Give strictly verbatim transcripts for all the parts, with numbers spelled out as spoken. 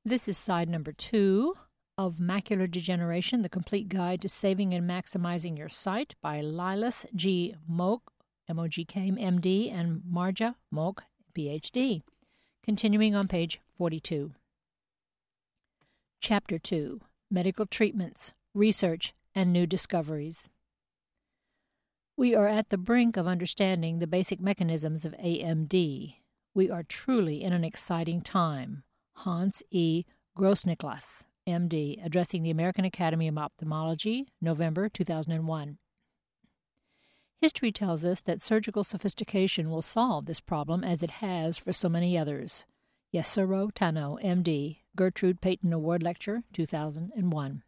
This is side number two of Macular Degeneration, The Complete Guide to Saving and Maximizing Your Sight by Lilas G. Mok, M O G K, M D, and Marja Mok, P H D. Continuing on page forty-two. Chapter two, Medical Treatments, Research, and New Discoveries. We are at the brink of understanding the basic mechanisms of A M D. We are truly in an exciting time. Hans E. Grossniklas, M D, addressing the American Academy of Ophthalmology, November two thousand one. History tells us that surgical sophistication will solve this problem as it has for so many others. Yasuro Tano, M D, Gertrude Payton Award Lecture, two thousand one.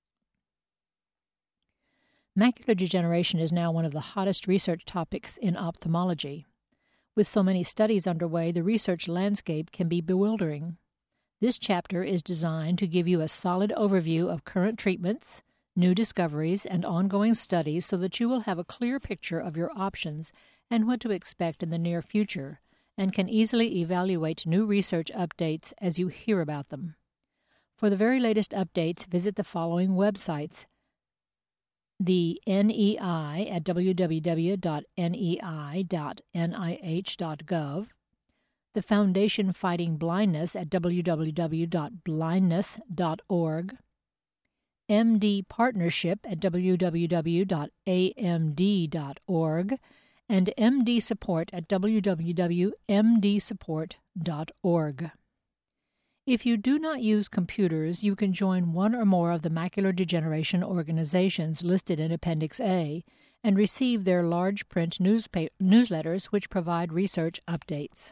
Macular degeneration is now one of the hottest research topics in ophthalmology. With so many studies underway, the research landscape can be bewildering. This chapter is designed to give you a solid overview of current treatments, new discoveries, and ongoing studies so that you will have a clear picture of your options and what to expect in the near future, and can easily evaluate new research updates as you hear about them. For the very latest updates, visit the following websites: the N E I at w w w dot n e i dot n i h dot gov, the Foundation Fighting Blindness at w w w dot blindness dot org, M D Partnership at w w w dot a m d dot org, and M D Support at w w w dot m d support dot org. If you do not use computers, you can join one or more of the macular degeneration organizations listed in Appendix A and receive their large print newspa- newsletters which provide research updates.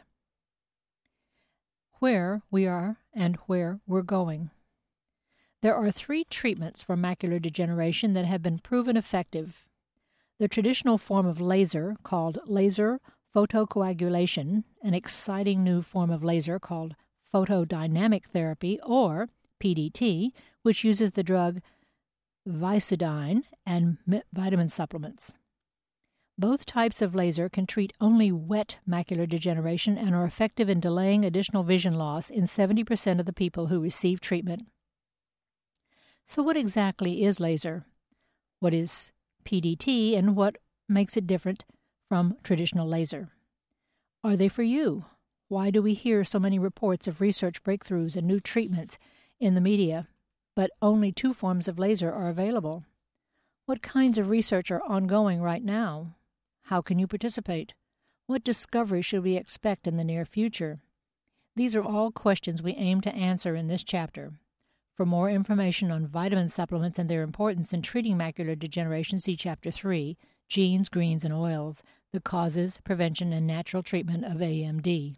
Where we are and where we're going. There are three treatments for macular degeneration that have been proven effective. The traditional form of laser, called laser photocoagulation, an exciting new form of laser called photodynamic therapy, or P D T, which uses the drug Visudine and vitamin supplements. Both types of laser can treat only wet macular degeneration and are effective in delaying additional vision loss in seventy percent of the people who receive treatment. So what exactly is laser? What is P D T, and what makes it different from traditional laser? Are they for you? Why do we hear so many reports of research breakthroughs and new treatments in the media, but only two forms of laser are available? What kinds of research are ongoing right now? How can you participate? What discovery should we expect in the near future? These are all questions we aim to answer in this chapter. For more information on vitamin supplements and their importance in treating macular degeneration, see Chapter three, Genes, Greens, and Oils, the Causes, Prevention, and Natural Treatment of A M D.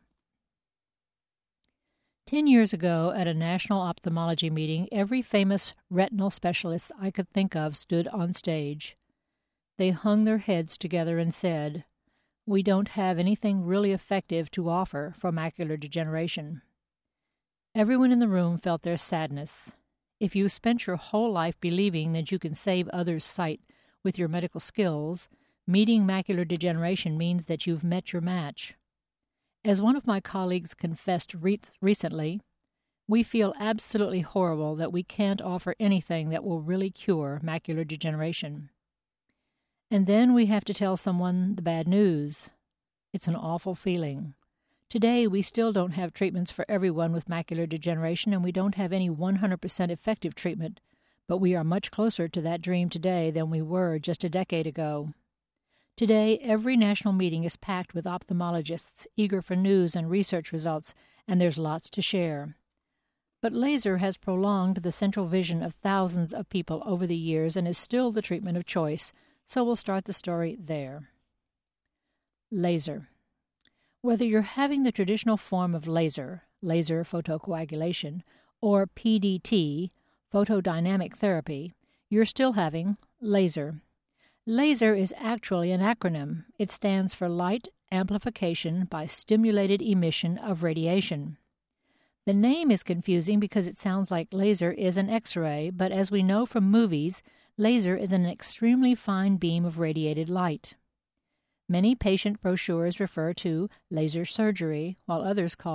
Ten years ago, at a national ophthalmology meeting, every famous retinal specialist I could think of stood on stage. They hung their heads together and said, "We don't have anything really effective to offer for macular degeneration." Everyone in the room felt their sadness. If you spent your whole life believing that you can save others' sight with your medical skills, meeting macular degeneration means that you've met your match. As one of my colleagues confessed re- recently, we feel absolutely horrible that we can't offer anything that will really cure macular degeneration. And then we have to tell someone the bad news. It's an awful feeling. Today, we still don't have treatments for everyone with macular degeneration, and we don't have any one hundred percent effective treatment, but we are much closer to that dream today than we were just a decade ago. Today, every national meeting is packed with ophthalmologists eager for news and research results, and there's lots to share. But laser has prolonged the central vision of thousands of people over the years and is still the treatment of choice, so we'll start the story there. Laser. Whether you're having the traditional form of laser, laser photocoagulation, or P D T, photodynamic therapy, you're still having laser. LASER is actually an acronym. It stands for Light Amplification by Stimulated Emission of Radiation. The name is confusing because it sounds like laser is an X-ray, but as we know from movies, laser is an extremely fine beam of radiated light. Many patient brochures refer to laser surgery, while others call it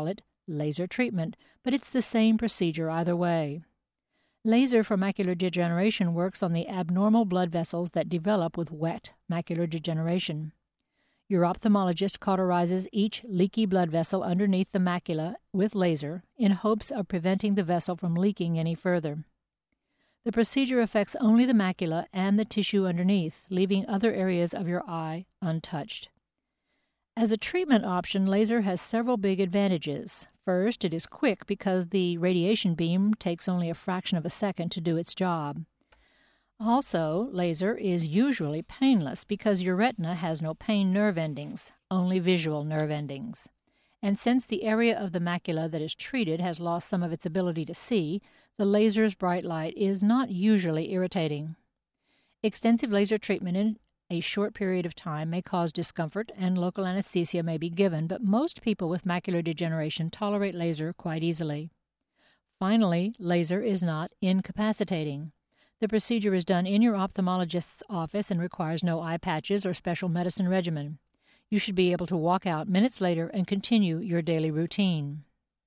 laser treatment, but it's the same procedure either way. Laser for macular degeneration works on the abnormal blood vessels that develop with wet macular degeneration. Your ophthalmologist cauterizes each leaky blood vessel underneath the macula with laser in hopes of preventing the vessel from leaking any further. The procedure affects only the macula and the tissue underneath, leaving other areas of your eye untouched. As a treatment option, laser has several big advantages. First, it is quick because the radiation beam takes only a fraction of a second to do its job. Also, laser is usually painless because your retina has no pain nerve endings, only visual nerve endings. And since the area of the macula that is treated has lost some of its ability to see, the laser's bright light is not usually irritating. Extensive laser treatment in a short period of time may cause discomfort and local anesthesia may be given, but most people with macular degeneration tolerate laser quite easily. Finally, laser is not incapacitating. The procedure is done in your ophthalmologist's office and requires no eye patches or special medicine regimen. You should be able to walk out minutes later and continue your daily routine.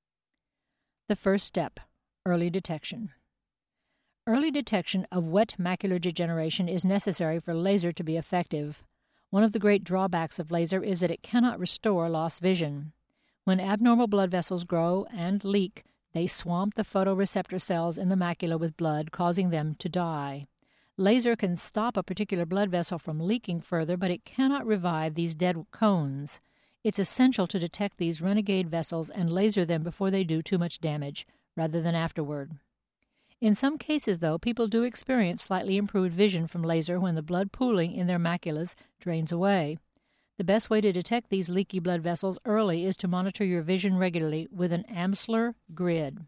The first step, early detection. Early detection of wet macular degeneration is necessary for laser to be effective. One of the great drawbacks of laser is that it cannot restore lost vision. When abnormal blood vessels grow and leak, they swamp the photoreceptor cells in the macula with blood, causing them to die. Laser can stop a particular blood vessel from leaking further, but it cannot revive these dead cones. It's essential to detect these renegade vessels and laser them before they do too much damage, rather than afterward. In some cases, though, people do experience slightly improved vision from laser when the blood pooling in their maculas drains away. The best way to detect these leaky blood vessels early is to monitor your vision regularly with an Amsler grid.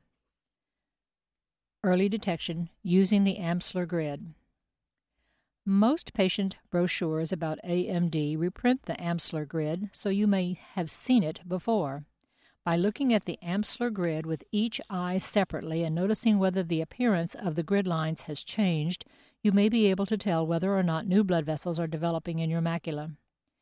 Early detection using the Amsler grid. Most patient brochures about A M D reprint the Amsler grid, so you may have seen it before. By looking at the Amsler grid with each eye separately and noticing whether the appearance of the grid lines has changed, you may be able to tell whether or not new blood vessels are developing in your macula.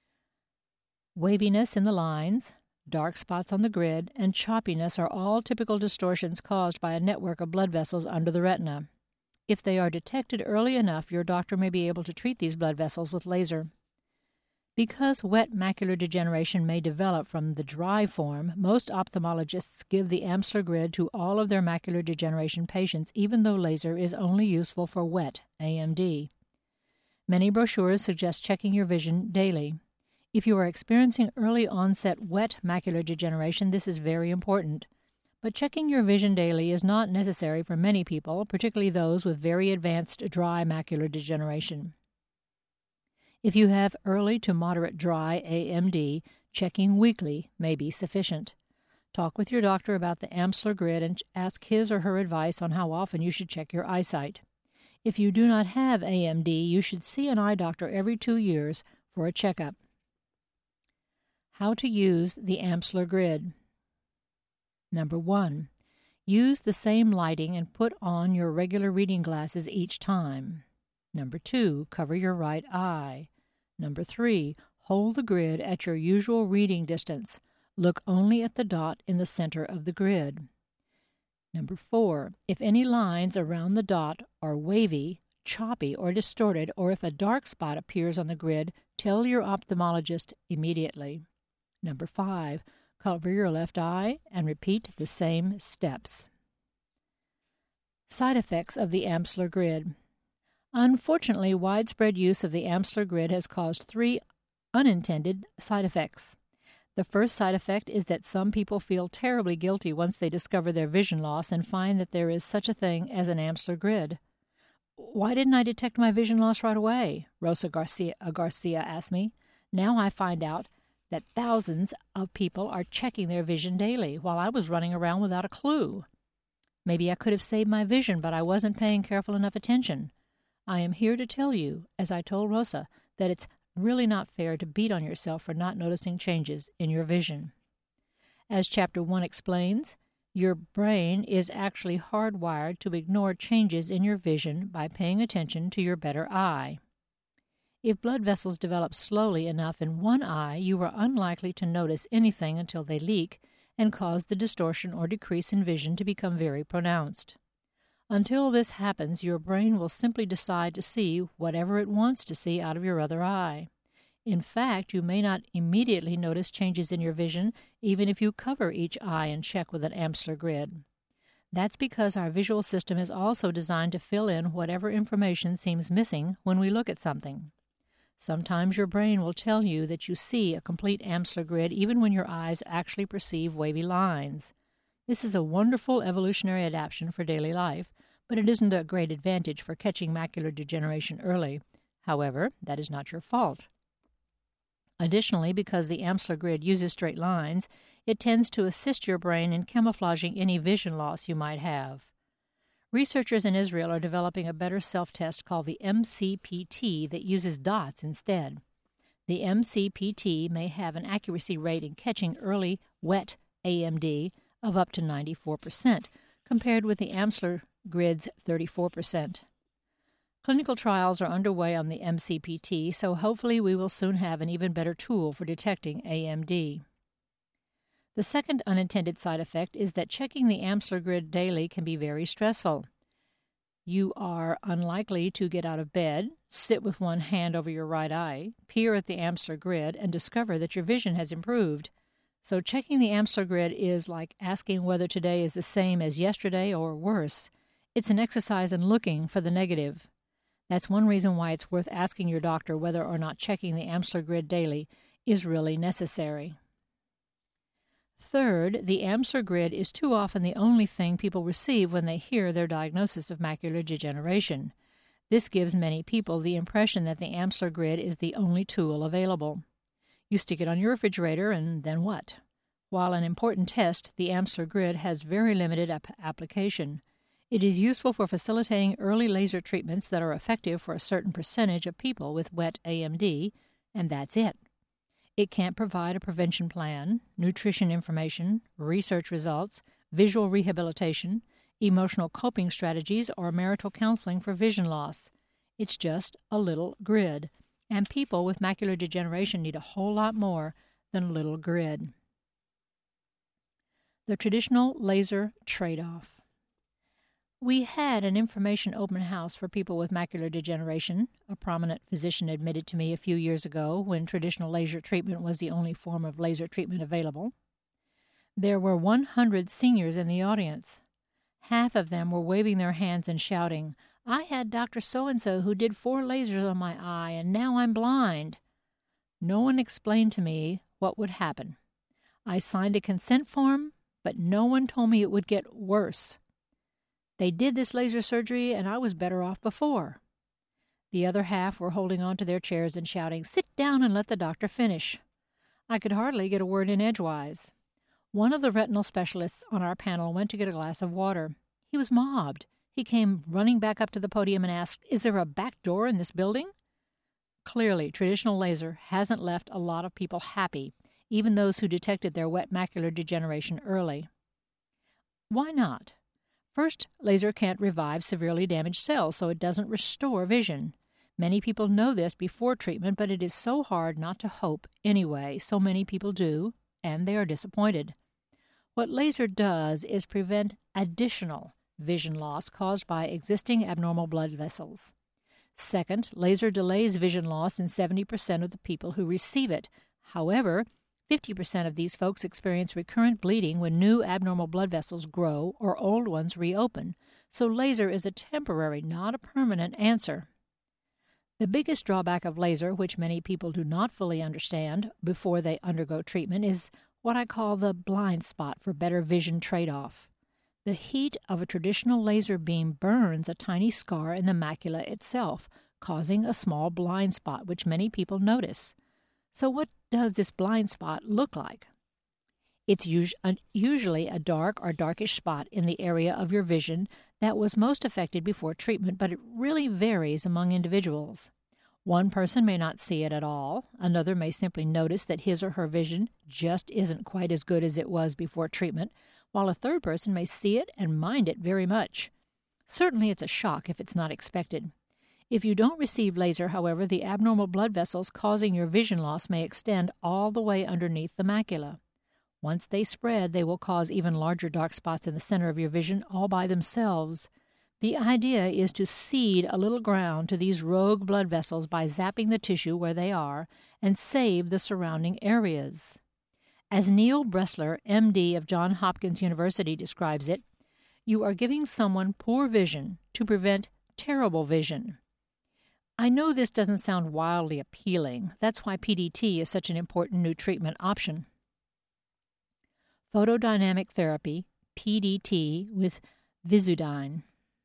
Waviness in the lines, dark spots on the grid, and choppiness are all typical distortions caused by a network of blood vessels under the retina. If they are detected early enough, your doctor may be able to treat these blood vessels with laser. Because wet macular degeneration may develop from the dry form, most ophthalmologists give the Amsler grid to all of their macular degeneration patients, even though laser is only useful for wet A M D. Many brochures suggest checking your vision daily. If you are experiencing early onset wet macular degeneration, this is very important. But checking your vision daily is not necessary for many people, particularly those with very advanced dry macular degeneration. If you have early to moderate dry A M D, checking weekly may be sufficient. Talk with your doctor about the Amsler grid and ask his or her advice on how often you should check your eyesight. If you do not have A M D, you should see an eye doctor every two years for a checkup. How to use the Amsler grid. Number one, use the same lighting and put on your regular reading glasses each time. Number two, cover your right eye. Number three, hold the grid at your usual reading distance. Look only at the dot in the center of the grid. Number four, if any lines around the dot are wavy, choppy, or distorted, or if a dark spot appears on the grid, tell your ophthalmologist immediately. Number five, cover your left eye and repeat the same steps. Side effects of the Amsler grid. Unfortunately, widespread use of the Amsler grid has caused three unintended side effects. The first side effect is that some people feel terribly guilty once they discover their vision loss and find that there is such a thing as an Amsler grid. Why didn't I detect my vision loss right away? Rosa Garcia, Garcia asked me. Now I find out that thousands of people are checking their vision daily while I was running around without a clue. Maybe I could have saved my vision, but I wasn't paying careful enough attention. I am here to tell you, as I told Rosa, that it's really not fair to beat on yourself for not noticing changes in your vision. As Chapter one explains, your brain is actually hardwired to ignore changes in your vision by paying attention to your better eye. If blood vessels develop slowly enough in one eye, you are unlikely to notice anything until they leak, and cause the distortion or decrease in vision to become very pronounced. Until this happens, your brain will simply decide to see whatever it wants to see out of your other eye. In fact, you may not immediately notice changes in your vision, even if you cover each eye and check with an Amsler grid. That's because our visual system is also designed to fill in whatever information seems missing when we look at something. Sometimes your brain will tell you that you see a complete Amsler grid even when your eyes actually perceive wavy lines. This is a wonderful evolutionary adaptation for daily life, but it isn't a great advantage for catching macular degeneration early. However, that is not your fault. Additionally, because the Amsler grid uses straight lines, it tends to assist your brain in camouflaging any vision loss you might have. Researchers in Israel are developing a better self-test called the M C P T that uses dots instead. The M C P T may have an accuracy rate in catching early wet A M D of up to ninety-four percent, compared with the Amsler grid's thirty-four percent. Clinical trials are underway on the M C P T, so hopefully we will soon have an even better tool for detecting A M D. The second unintended side effect is that checking the Amsler grid daily can be very stressful. You are unlikely to get out of bed, sit with one hand over your right eye, peer at the Amsler grid, and discover that your vision has improved. So checking the Amsler grid is like asking whether today is the same as yesterday or worse. It's an exercise in looking for the negative. That's one reason why it's worth asking your doctor whether or not checking the Amsler grid daily is really necessary. Third, the Amsler grid is too often the only thing people receive when they hear their diagnosis of macular degeneration. This gives many people the impression that the Amsler grid is the only tool available. You stick it on your refrigerator, and then what? While an important test, the Amsler grid has very limited ap- application. It is useful for facilitating early laser treatments that are effective for a certain percentage of people with wet A M D, and that's it. It can't provide a prevention plan, nutrition information, research results, visual rehabilitation, emotional coping strategies, or marital counseling for vision loss. It's just a little grid, and people with macular degeneration need a whole lot more than a little grid. The traditional laser trade-off. We had an information open house for people with macular degeneration, a prominent physician admitted to me a few years ago when traditional laser treatment was the only form of laser treatment available. There were one hundred seniors in the audience. Half of them were waving their hands and shouting, "I had Doctor So-and-so who did four lasers on my eye, and now I'm blind." No one explained to me what would happen. I signed a consent form, but no one told me it would get worse. They did this laser surgery, and I was better off before. The other half were holding on to their chairs and shouting, "Sit down and let the doctor finish." I could hardly get a word in edgewise. One of the retinal specialists on our panel went to get a glass of water. He was mobbed. He came running back up to the podium and asked, "Is there a back door in this building?" Clearly, traditional laser hasn't left a lot of people happy, even those who detected their wet macular degeneration early. Why not? First, laser can't revive severely damaged cells, so it doesn't restore vision. Many people know this before treatment, but it is so hard not to hope anyway. So many people do, and they are disappointed. What laser does is prevent additional vision loss caused by existing abnormal blood vessels. Second, laser delays vision loss in seventy percent of the people who receive it. However, fifty percent of these folks experience recurrent bleeding when new abnormal blood vessels grow or old ones reopen, so laser is a temporary, not a permanent answer. The biggest drawback of laser, which many people do not fully understand before they undergo treatment, is what I call the blind spot for better vision trade-off. The heat of a traditional laser beam burns a tiny scar in the macula itself, causing a small blind spot, which many people notice. So what does this blind spot look like? It's us- usually a dark or darkish spot in the area of your vision that was most affected before treatment, but it really varies among individuals. One person may not see it at all. Another may simply notice that his or her vision just isn't quite as good as it was before treatment, while a third person may see it and mind it very much. Certainly it's a shock if it's not expected. If you don't receive laser, however, the abnormal blood vessels causing your vision loss may extend all the way underneath the macula. Once they spread, they will cause even larger dark spots in the center of your vision all by themselves. The idea is to seed a little ground to these rogue blood vessels by zapping the tissue where they are and save the surrounding areas. As Neil Bressler, M D of Johns Hopkins University, describes it, you are giving someone poor vision to prevent terrible vision. I know this doesn't sound wildly appealing. That's why P D T is such an important new treatment option. Photodynamic therapy, P D T, with Visudyne.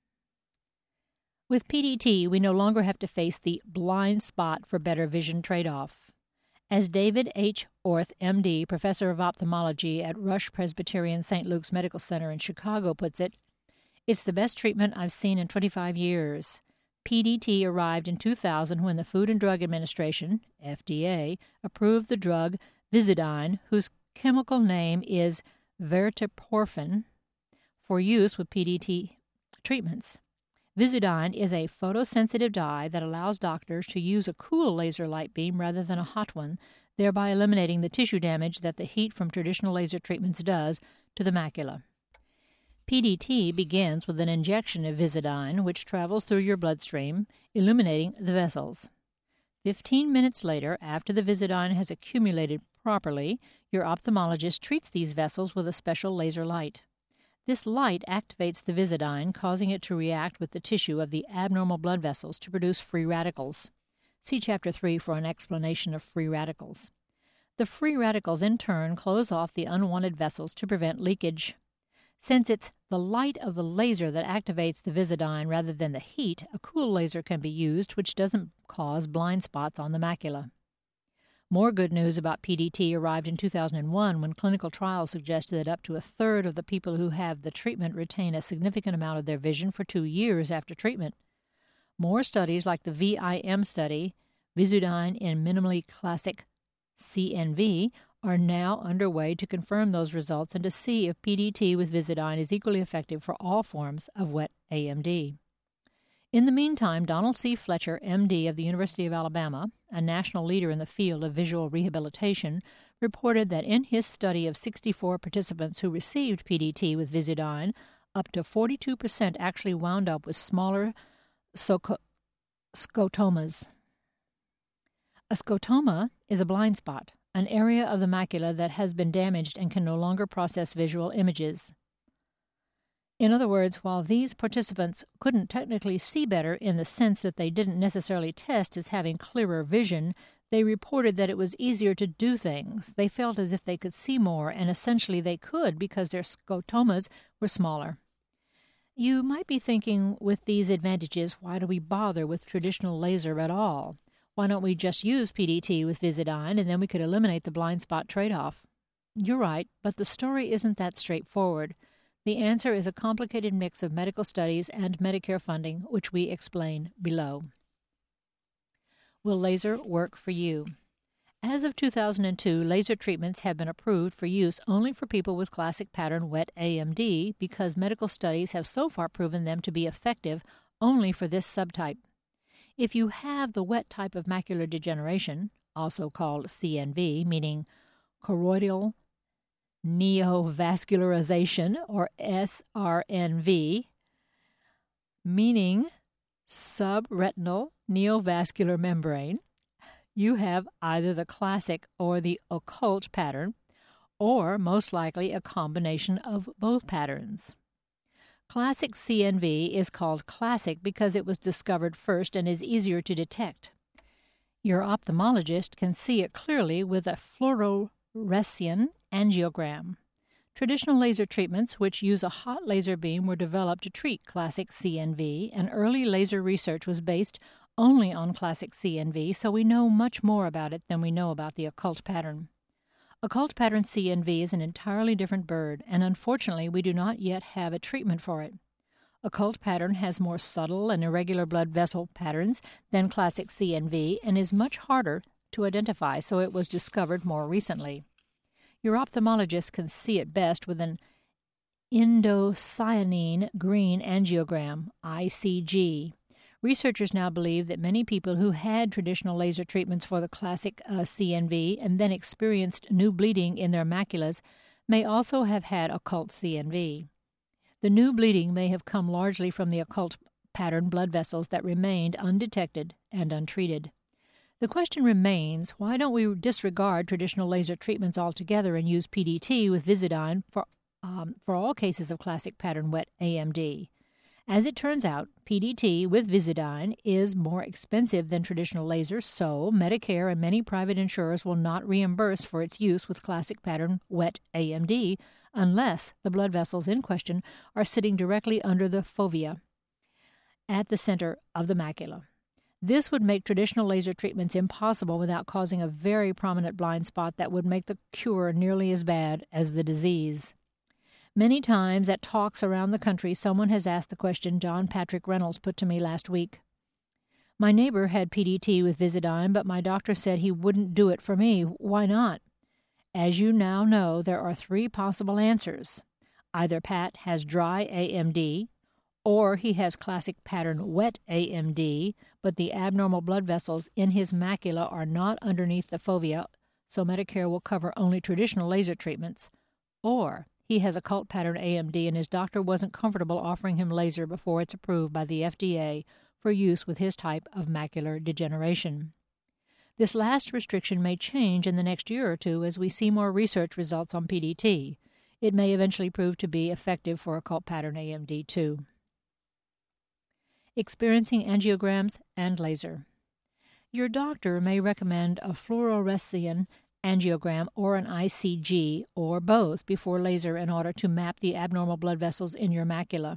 With P D T, we no longer have to face the blind spot for better vision trade-off. As David H. Orth, M D, professor of ophthalmology at Rush Presbyterian Saint Luke's Medical Center in Chicago, puts it, it's the best treatment I've seen in twenty-five years. P D T arrived in two thousand when the Food and Drug Administration, F D A, approved the drug Visudyne, whose chemical name is verteporfin, for use with P D T treatments. Visudyne is a photosensitive dye that allows doctors to use a cool laser light beam rather than a hot one, thereby eliminating the tissue damage that the heat from traditional laser treatments does to the macula. P D T begins with an injection of Visudyne, which travels through your bloodstream, illuminating the vessels. Fifteen minutes later, after the Visudyne has accumulated properly, your ophthalmologist treats these vessels with a special laser light. This light activates the Visudyne, causing it to react with the tissue of the abnormal blood vessels to produce free radicals. See Chapter three for an explanation of free radicals. The free radicals, in turn, close off the unwanted vessels to prevent leakage. Since it's the light of the laser that activates the Visudyne rather than the heat, a cool laser can be used, which doesn't cause blind spots on the macula. More good news about P D T arrived in two thousand one when clinical trials suggested that up to a third of the people who have the treatment retain a significant amount of their vision for two years after treatment. More studies like the V I M study, Visudyne in Minimally Classic C N V, are now underway to confirm those results and to see if P D T with Visudyne is equally effective for all forms of wet A M D. In the meantime, Donald C. Fletcher, M D of the University of Alabama, a national leader in the field of visual rehabilitation, reported that in his study of sixty-four participants who received P D T with Visudyne, up to forty-two percent actually wound up with smaller scotomas. A scotoma is a blind spot, an area of the macula that has been damaged and can no longer process visual images. In other words, while these participants couldn't technically see better in the sense that they didn't necessarily test as having clearer vision, they reported that it was easier to do things. They felt as if they could see more, and essentially they could because their scotomas were smaller. You might be thinking, with these advantages, why do we bother with traditional laser at all? Why don't we just use P D T with Visudyne and then we could eliminate the blind spot trade-off? You're right, but the story isn't that straightforward. The answer is a complicated mix of medical studies and Medicare funding, which we explain below. Will laser work for you? As of two thousand two, laser treatments have been approved for use only for people with classic pattern wet A M D because medical studies have so far proven them to be effective only for this subtype. If you have the wet type of macular degeneration, also called C N V, meaning choroidal neovascularization, or S R N V, meaning subretinal neovascular membrane, you have either the classic or the occult pattern, or most likely a combination of both patterns. Classic C N V is called classic because it was discovered first and is easier to detect. Your ophthalmologist can see it clearly with a fluorescein angiogram. Traditional laser treatments, which use a hot laser beam, were developed to treat classic C N V, and early laser research was based only on classic C N V, so we know much more about it than we know about the occult pattern. Occult pattern C N V is an entirely different bird, and unfortunately we do not yet have a treatment for it. Occult pattern has more subtle and irregular blood vessel patterns than classic C N V and is much harder to identify, so it was discovered more recently. Your ophthalmologist can see it best with an indocyanine green angiogram, I C G. Researchers now believe that many people who had traditional laser treatments for the classic uh, C N V and then experienced new bleeding in their maculas may also have had occult C N V. The new bleeding may have come largely from the occult pattern blood vessels that remained undetected and untreated. The question remains, why don't we disregard traditional laser treatments altogether and use P D T with Visidyne for, um, for all cases of classic pattern wet A M D? As it turns out, P D T with Visidyne is more expensive than traditional lasers, so Medicare and many private insurers will not reimburse for its use with classic pattern wet A M D unless the blood vessels in question are sitting directly under the fovea at the center of the macula. This would make traditional laser treatments impossible without causing a very prominent blind spot that would make the cure nearly as bad as the disease. Many times at talks around the country, someone has asked the question John Patrick Reynolds put to me last week. My neighbor had P D T with Visidyne, but my doctor said he wouldn't do it for me. Why not? As you now know, there are three possible answers. Either Pat has dry A M D, or he has classic pattern wet A M D, but the abnormal blood vessels in his macula are not underneath the fovea, so Medicare will cover only traditional laser treatments. Or he has occult pattern A M D and his doctor wasn't comfortable offering him laser before it's approved by the F D A for use with his type of macular degeneration. This last restriction may change in the next year or two as we see more research results on P D T. It may eventually prove to be effective for occult pattern A M D too. Experiencing angiograms and laser. Your doctor may recommend a fluorescein angiogram or an I C G, or both, before laser in order to map the abnormal blood vessels in your macula.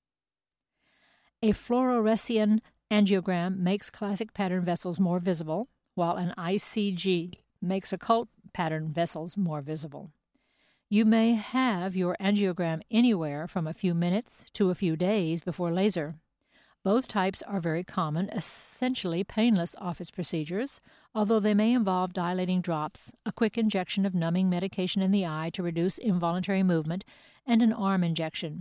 A fluorescein angiogram makes classic pattern vessels more visible, while an I C G makes occult pattern vessels more visible. You may have your angiogram anywhere from a few minutes to a few days before laser. Both types are very common, essentially painless office procedures, although they may involve dilating drops, a quick injection of numbing medication in the eye to reduce involuntary movement, and an arm injection.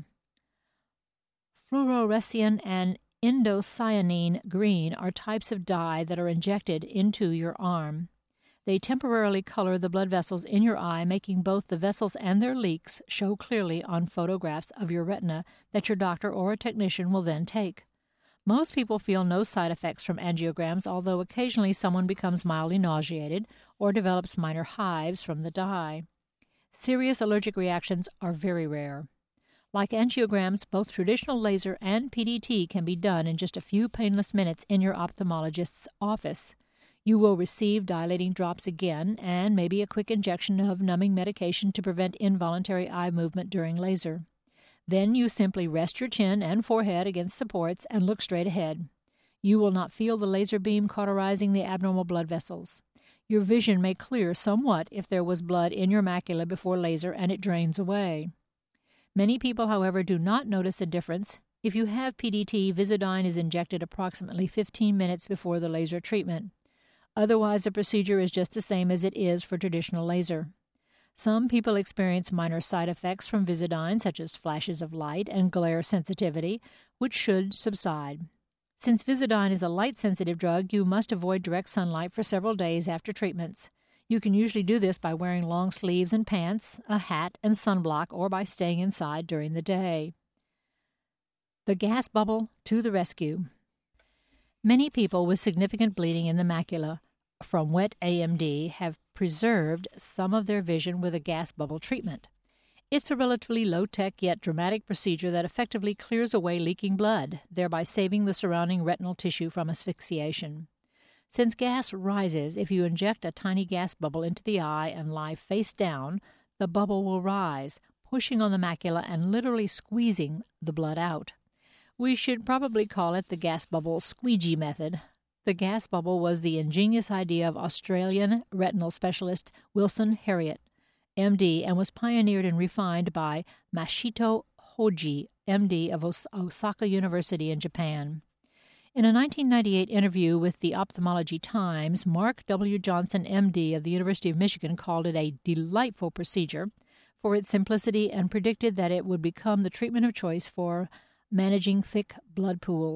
Fluorescein and indocyanine green are types of dye that are injected into your arm. They temporarily color the blood vessels in your eye, making both the vessels and their leaks show clearly on photographs of your retina that your doctor or a technician will then take. Most people feel no side effects from angiograms, although occasionally someone becomes mildly nauseated or develops minor hives from the dye. Serious allergic reactions are very rare. Like angiograms, both traditional laser and P D T can be done in just a few painless minutes in your ophthalmologist's office. You will receive dilating drops again and maybe a quick injection of numbing medication to prevent involuntary eye movement during laser. Then you simply rest your chin and forehead against supports and look straight ahead. You will not feel the laser beam cauterizing the abnormal blood vessels. Your vision may clear somewhat if there was blood in your macula before laser and it drains away. Many people, however, do not notice a difference. If you have P D T, Visidyne is injected approximately fifteen minutes before the laser treatment. Otherwise, the procedure is just the same as it is for traditional laser. Some people experience minor side effects from Visidyne, such as flashes of light and glare sensitivity, which should subside. Since Visidyne is a light-sensitive drug, you must avoid direct sunlight for several days after treatments. You can usually do this by wearing long sleeves and pants, a hat, and sunblock, or by staying inside during the day. The gas bubble to the rescue. Many people with significant bleeding in the macula from wet A M D have preserved some of their vision with a gas bubble treatment. It's a relatively low-tech yet dramatic procedure that effectively clears away leaking blood, thereby saving the surrounding retinal tissue from asphyxiation. Since gas rises, if you inject a tiny gas bubble into the eye and lie face down, the bubble will rise, pushing on the macula and literally squeezing the blood out. We should probably call it the gas bubble squeegee method. The gas bubble was the ingenious idea of Australian retinal specialist Wilson Harriott, M D, and was pioneered and refined by Mashito Hoji, M D of Os- Osaka University in Japan. In a nineteen ninety-eight interview with the Ophthalmology Times, Mark W. Johnson, M D of the University of Michigan, called it a delightful procedure for its simplicity and predicted that it would become the treatment of choice for managing thick blood pools.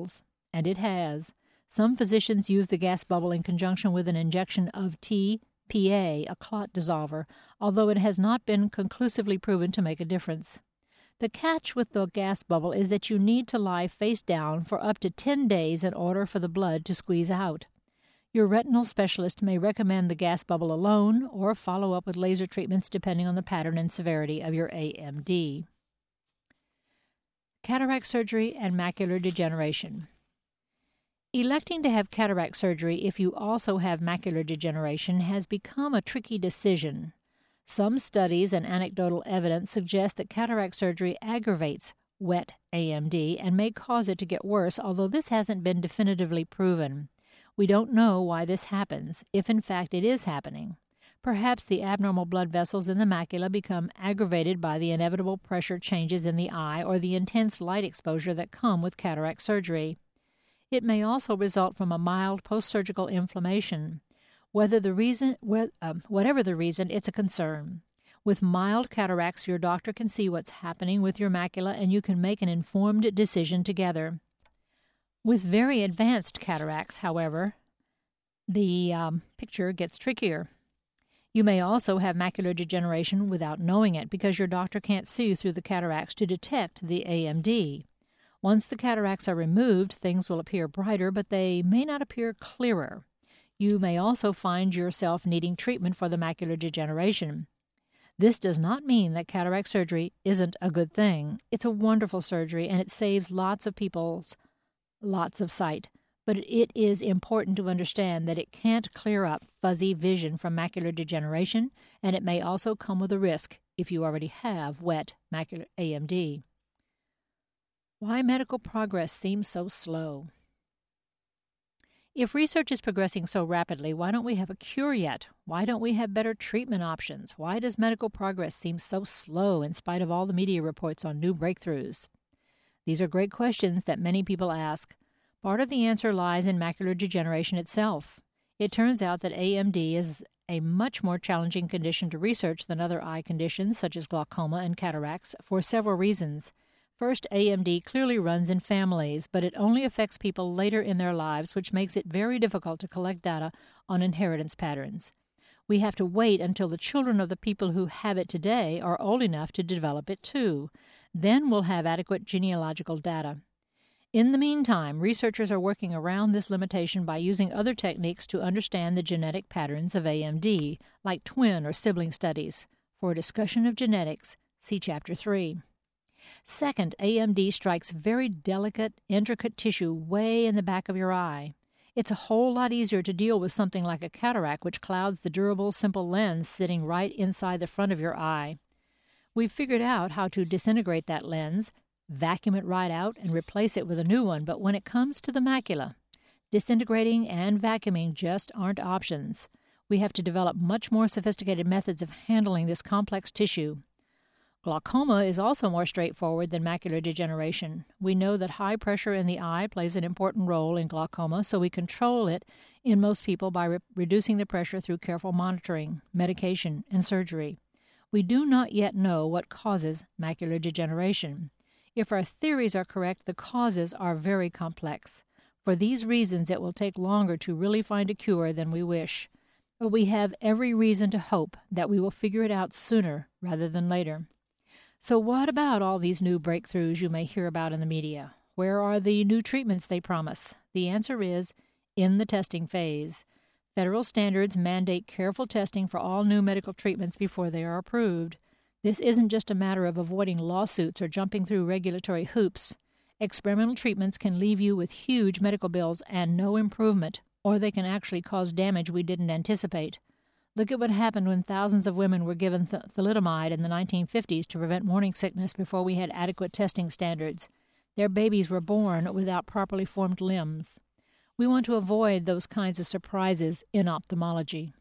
and it has. Some physicians use the gas bubble in conjunction with an injection of T P A, a clot dissolver, although it has not been conclusively proven to make a difference. The catch with the gas bubble is that you need to lie face down for up to ten days in order for the blood to squeeze out. Your retinal specialist may recommend the gas bubble alone or follow up with laser treatments depending on the pattern and severity of your A M D. Cataract surgery and macular degeneration. Electing to have cataract surgery if you also have macular degeneration has become a tricky decision. Some studies and anecdotal evidence suggest that cataract surgery aggravates wet A M D and may cause it to get worse, although this hasn't been definitively proven. We don't know why this happens, if in fact it is happening. Perhaps the abnormal blood vessels in the macula become aggravated by the inevitable pressure changes in the eye or the intense light exposure that come with cataract surgery. It may also result from a mild post-surgical inflammation. Whether the reason, whatever the reason, it's a concern. With mild cataracts, your doctor can see what's happening with your macula and you can make an informed decision together. With very advanced cataracts, however, the um, picture gets trickier. You may also have macular degeneration without knowing it because your doctor can't see through the cataracts to detect the A M D. Once the cataracts are removed, things will appear brighter, but they may not appear clearer. You may also find yourself needing treatment for the macular degeneration. This does not mean that cataract surgery isn't a good thing. It's a wonderful surgery, and it saves lots of people's lots of sight. But it is important to understand that it can't clear up fuzzy vision from macular degeneration, and it may also come with a risk if you already have wet macular A M D. Why medical progress seems so slow. If research is progressing so rapidly, why don't we have a cure yet? Why don't we have better treatment options? Why does medical progress seem so slow in spite of all the media reports on new breakthroughs? These are great questions that many people ask. Part of the answer lies in macular degeneration itself. It turns out that A M D is a much more challenging condition to research than other eye conditions such as glaucoma and cataracts for several reasons. First, A M D clearly runs in families, but it only affects people later in their lives, which makes it very difficult to collect data on inheritance patterns. We have to wait until the children of the people who have it today are old enough to develop it too. Then we'll have adequate genealogical data. In the meantime, researchers are working around this limitation by using other techniques to understand the genetic patterns of A M D, like twin or sibling studies. For a discussion of genetics, see Chapter three. Second, A M D strikes very delicate, intricate tissue way in the back of your eye. It's a whole lot easier to deal with something like a cataract, which clouds the durable, simple lens sitting right inside the front of your eye. We've figured out how to disintegrate that lens, vacuum it right out, and replace it with a new one, but when it comes to the macula, disintegrating and vacuuming just aren't options. We have to develop much more sophisticated methods of handling this complex tissue. Glaucoma is also more straightforward than macular degeneration. We know that high pressure in the eye plays an important role in glaucoma, so we control it in most people by re- reducing the pressure through careful monitoring, medication, and surgery. We do not yet know what causes macular degeneration. If our theories are correct, the causes are very complex. For these reasons, it will take longer to really find a cure than we wish. But we have every reason to hope that we will figure it out sooner rather than later. So what about all these new breakthroughs you may hear about in the media? Where are the new treatments they promise? The answer is in the testing phase. Federal standards mandate careful testing for all new medical treatments before they are approved. This isn't just a matter of avoiding lawsuits or jumping through regulatory hoops. Experimental treatments can leave you with huge medical bills and no improvement, or they can actually cause damage we didn't anticipate. Look at what happened when thousands of women were given th- thalidomide in the nineteen fifties to prevent morning sickness before we had adequate testing standards. Their babies were born without properly formed limbs. We want to avoid those kinds of surprises in ophthalmology.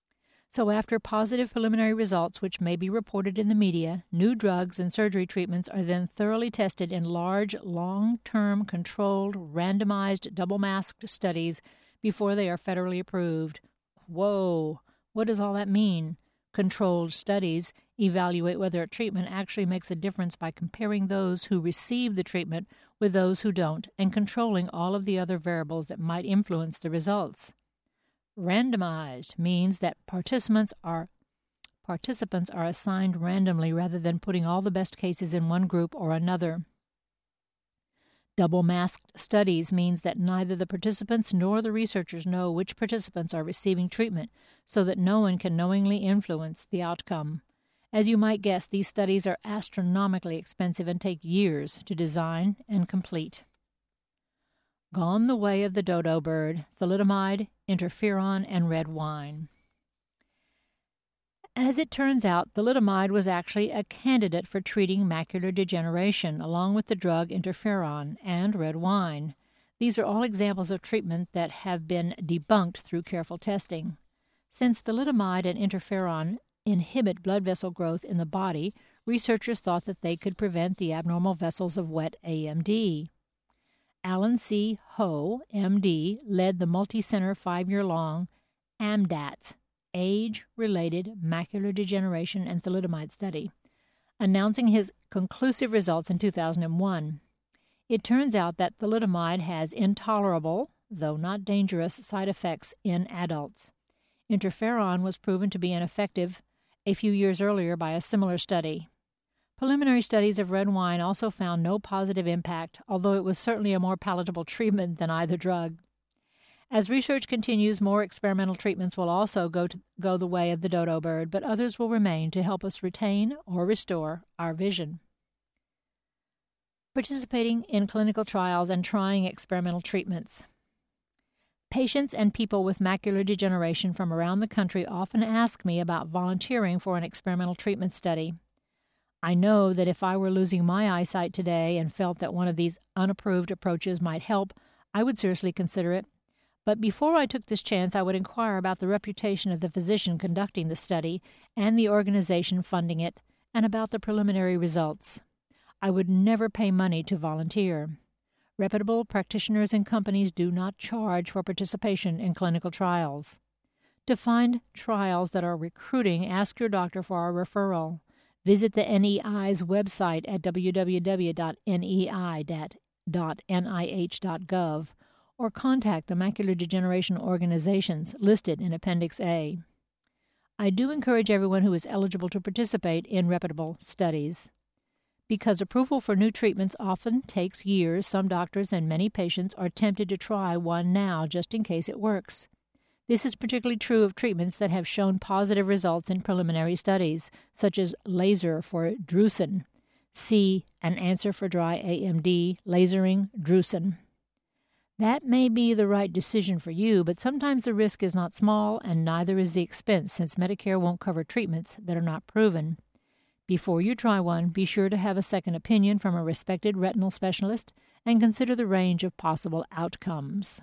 So after positive preliminary results, which may be reported in the media, new drugs and surgery treatments are then thoroughly tested in large, long-term, controlled, randomized, double-masked studies before they are federally approved. Whoa! What does all that mean? controlled studies evaluate whether a treatment actually makes a difference by comparing those who receive the treatment with those who don't and controlling all of the other variables that might influence the results. Randomized means that participants are participants are assigned randomly rather than putting all the best cases in one group or another. Double-masked studies means that neither the participants nor the researchers know which participants are receiving treatment, so that no one can knowingly influence the outcome. As you might guess, these studies are astronomically expensive and take years to design and complete. Gone the way of the dodo bird, thalidomide, interferon, and red wine. As it turns out, thalidomide was actually a candidate for treating macular degeneration, along with the drug interferon and red wine. These are all examples of treatment that have been debunked through careful testing. Since thalidomide and interferon inhibit blood vessel growth in the body, researchers thought that they could prevent the abnormal vessels of wet A M D. Alan C. Ho, M D, led the multi-center five-year-long AMDATS, Age-Related Macular Degeneration and Thalidomide Study, announcing his conclusive results in two thousand one. It turns out that thalidomide has intolerable, though not dangerous, side effects in adults. Interferon was proven to be ineffective a few years earlier by a similar study. Preliminary studies of red wine also found no positive impact, although it was certainly a more palatable treatment than either drug. As research continues, more experimental treatments will also go to go the way of the dodo bird, but others will remain to help us retain or restore our vision. Participating in clinical trials and trying experimental treatments. Patients and people with macular degeneration from around the country often ask me about volunteering for an experimental treatment study. I know that if I were losing my eyesight today and felt that one of these unapproved approaches might help, I would seriously consider it. But before I took this chance, I would inquire about the reputation of the physician conducting the study and the organization funding it, and about the preliminary results. I would never pay money to volunteer. Reputable practitioners and companies do not charge for participation in clinical trials. To find trials that are recruiting, ask your doctor for a referral. Visit the N E I's website at w w w dot n e i dot n i h dot gov or contact the macular degeneration organizations listed in Appendix A. I do encourage everyone who is eligible to participate in reputable studies. Because approval for new treatments often takes years, some doctors and many patients are tempted to try one now just in case it works. This is particularly true of treatments that have shown positive results in preliminary studies, such as laser for drusen. See An Answer for Dry A M D, Lasering Drusen. That may be the right decision for you, but sometimes the risk is not small, and neither is the expense, since Medicare won't cover treatments that are not proven. Before you try one, be sure to have a second opinion from a respected retinal specialist and consider the range of possible outcomes.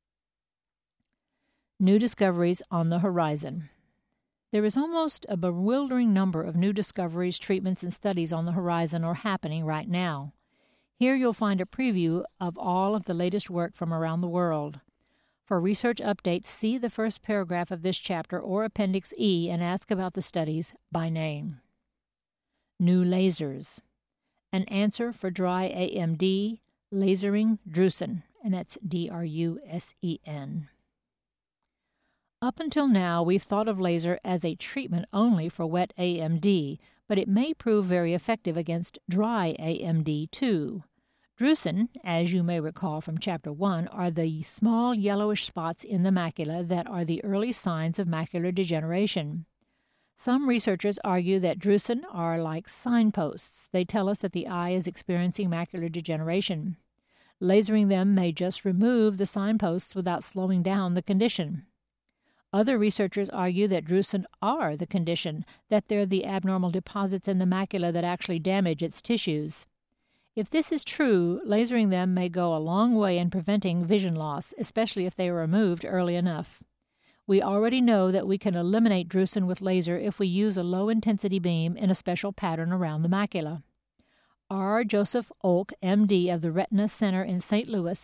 New discoveries on the horizon. There is almost a bewildering number of new discoveries, treatments, and studies on the horizon or happening right now. Here you'll find a preview of all of the latest work from around the world. For research updates, see the first paragraph of this chapter or Appendix E and ask about the studies by name. New lasers. An Answer for Dry A M D, Lasering Drusen, and that's D R U S E N. Up until now, we've thought of laser as a treatment only for wet A M D, but it may prove very effective against dry A M D too. Drusen, as you may recall from Chapter one, are the small yellowish spots in the macula that are the early signs of macular degeneration. Some researchers argue that drusen are like signposts. They tell us that the eye is experiencing macular degeneration. Lasering them may just remove the signposts without slowing down the condition. Other researchers argue that drusen are the condition, that they're the abnormal deposits in the macula that actually damage its tissues. If this is true, lasering them may go a long way in preventing vision loss, especially if they are removed early enough. We already know that we can eliminate drusen with laser if we use a low-intensity beam in a special pattern around the macula. R. Joseph Olk, M D of the Retina Center in Saint Louis,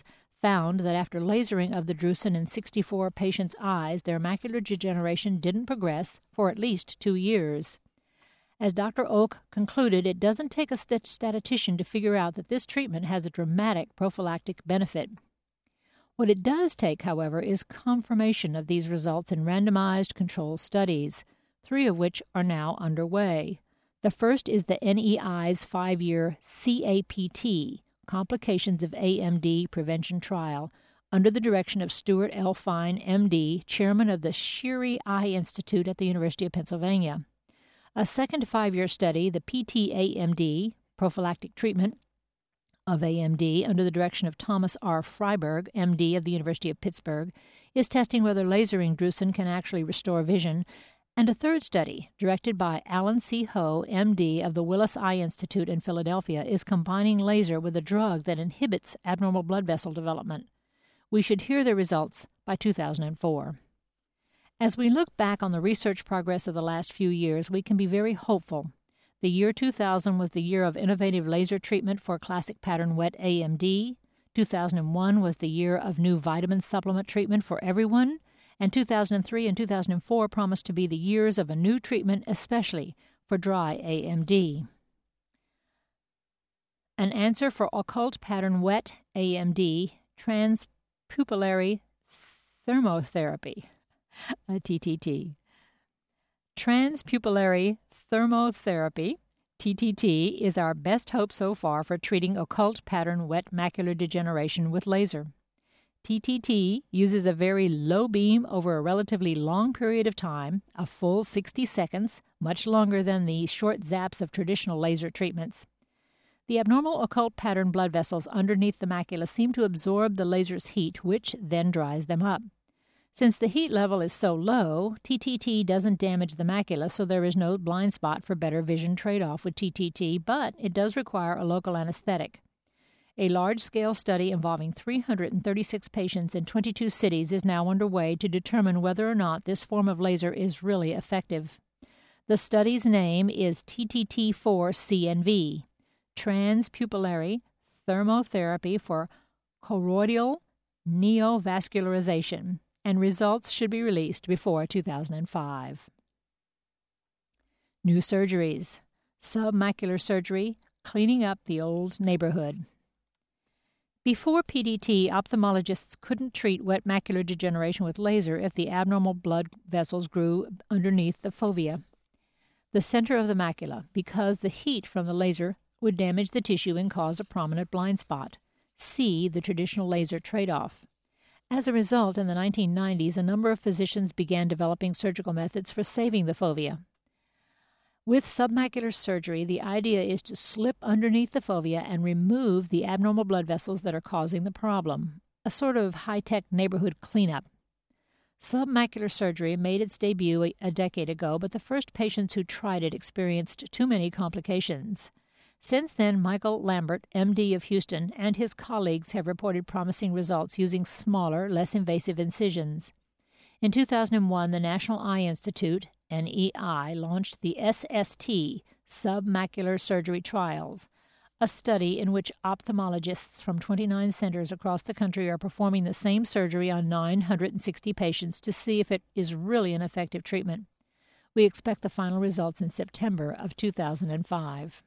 found that after lasering of the drusen in sixty-four patients' eyes, their macular degeneration didn't progress for at least two years. As Doctor Oak concluded, it doesn't take a statistician to figure out that this treatment has a dramatic prophylactic benefit. What it does take, however, is confirmation of these results in randomized control studies, three of which are now underway. The first is the N E I's five-year C A P T, Complications of A M D Prevention Trial, under the direction of Stuart L. Fine, M D, chairman of the Sherry Eye Institute at the University of Pennsylvania. A second five-year study, the P T A M D, Prophylactic Treatment of A M D, under the direction of Thomas R. Freiberg, M D of the University of Pittsburgh, is testing whether lasering drusen can actually restore vision. And a third study, directed by Alan C. Ho, M D of the Willis Eye Institute in Philadelphia, is combining laser with a drug that inhibits abnormal blood vessel development. We should hear the results by two thousand four. As we look back on the research progress of the last few years, we can be very hopeful. The year two thousand was the year of innovative laser treatment for classic pattern wet A M D. two thousand one was the year of new vitamin supplement treatment for everyone. And two thousand three and two thousand four promised to be the years of a new treatment, especially for dry A M D. An answer for occult pattern wet A M D, transpupillary thermotherapy, a T T T. Transpupillary thermotherapy, T T T, is our best hope so far for treating occult pattern wet macular degeneration with laser. T T T uses a very low beam over a relatively long period of time, a full sixty seconds, much longer than the short zaps of traditional laser treatments. The abnormal occult pattern blood vessels underneath the macula seem to absorb the laser's heat, which then dries them up. Since the heat level is so low, T T T doesn't damage the macula, so there is no blind spot for better vision trade-off with T T T, but it does require a local anesthetic. A large-scale study involving three hundred thirty-six patients in twenty-two cities is now underway to determine whether or not this form of laser is really effective. The study's name is T T T four C N V, Transpupillary Thermotherapy for Choroidal Neovascularization, and results should be released before two thousand five. New surgeries. Submacular surgery, cleaning up the old neighborhood. Before P D T, ophthalmologists couldn't treat wet macular degeneration with laser if the abnormal blood vessels grew underneath the fovea, the center of the macula, because the heat from the laser would damage the tissue and cause a prominent blind spot. See the traditional laser trade-off. As a result, in the nineteen nineties, a number of physicians began developing surgical methods for saving the fovea. With submacular surgery, the idea is to slip underneath the fovea and remove the abnormal blood vessels that are causing the problem, a sort of high-tech neighborhood cleanup. Submacular surgery made its debut a, a decade ago, but the first patients who tried it experienced too many complications. Since then, Michael Lambert, M D of Houston, and his colleagues have reported promising results using smaller, less invasive incisions. In two thousand one, the National Eye Institute, N E I, launched the S S T, Submacular Surgery Trials, a study in which ophthalmologists from twenty-nine centers across the country are performing the same surgery on nine hundred sixty patients to see if it is really an effective treatment. We expect the final results in September of two thousand five.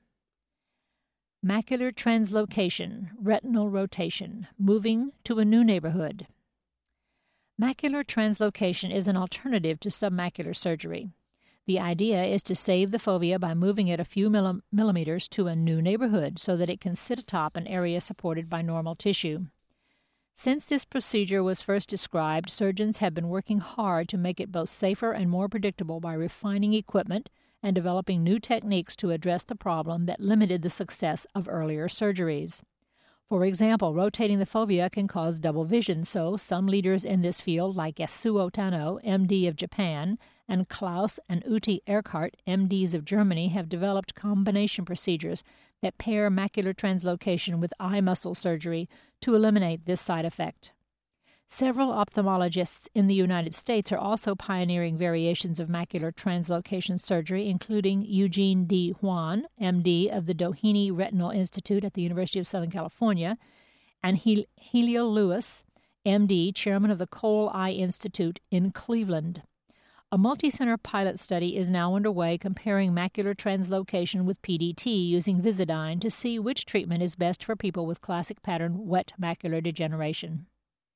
Macular translocation, retinal rotation, moving to a new neighborhood. Macular translocation is an alternative to submacular surgery. The idea is to save the fovea by moving it a few millim- millimeters to a new neighborhood so that it can sit atop an area supported by normal tissue. Since this procedure was first described, surgeons have been working hard to make it both safer and more predictable by refining equipment and developing new techniques to address the problem that limited the success of earlier surgeries. For example, rotating the fovea can cause double vision, so some leaders in this field, like Yasuo Tano, M D of Japan, and Klaus and Ute Erkart, M Ds of Germany, have developed combination procedures that pair macular translocation with eye muscle surgery to eliminate this side effect. Several ophthalmologists in the United States are also pioneering variations of macular translocation surgery, including Eugene D. Huan, M D of the Doheny Retinal Institute at the University of Southern California, and Hel- Helio Lewis, M D, chairman of the Cole Eye Institute in Cleveland. A multi-center pilot study is now underway comparing macular translocation with P D T using Visidyne to see which treatment is best for people with classic pattern wet macular degeneration.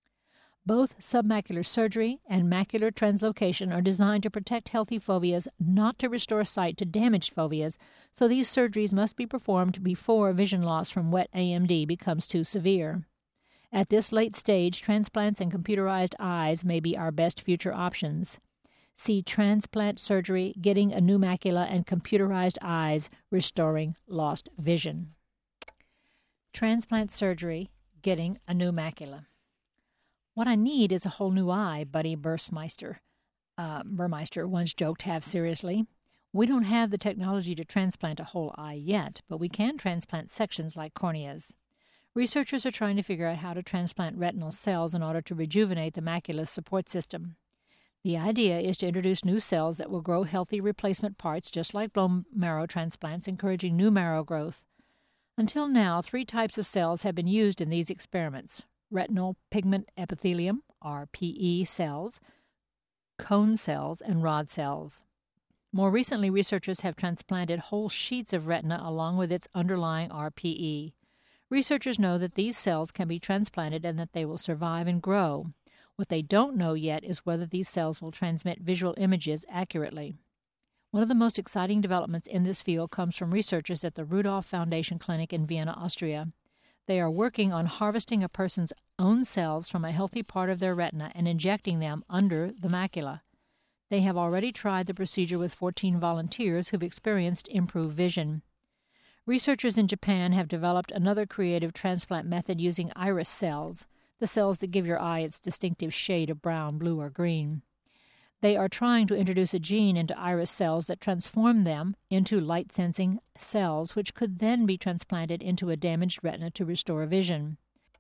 Both submacular surgery and macular translocation are designed to protect healthy foveas, not to restore sight to damaged foveas, so these surgeries must be performed before vision loss from wet A M D becomes too severe. At this late stage, transplants and computerized eyes may be our best future options. See Transplant Surgery, Getting a New Macula, and Computerized Eyes, Restoring Lost Vision. Transplant Surgery, Getting a New Macula. What I need is a whole new eye, Buddy Burmeister, uh, Burmeister once joked half seriously. We don't have the technology to transplant a whole eye yet, but we can transplant sections like corneas. Researchers are trying to figure out how to transplant retinal cells in order to rejuvenate the macula's support system. The idea is to introduce new cells that will grow healthy replacement parts, just like bone marrow transplants, encouraging new marrow growth. Until now, three types of cells have been used in these experiments: retinal pigment epithelium, R P E cells, cone cells, and rod cells. More recently, researchers have transplanted whole sheets of retina along with its underlying R P E. Researchers know that these cells can be transplanted and that they will survive and grow. What they don't know yet is whether these cells will transmit visual images accurately. One of the most exciting developments in this field comes from researchers at the Rudolph Foundation Clinic in Vienna, Austria. They are working on harvesting a person's own cells from a healthy part of their retina and injecting them under the macula. They have already tried the procedure with fourteen volunteers who've experienced improved vision. Researchers in Japan have developed another creative transplant method using iris cells, the cells that give your eye its distinctive shade of brown, blue, or green. They are trying to introduce a gene into iris cells that transform them into light-sensing cells, which could then be transplanted into a damaged retina to restore vision.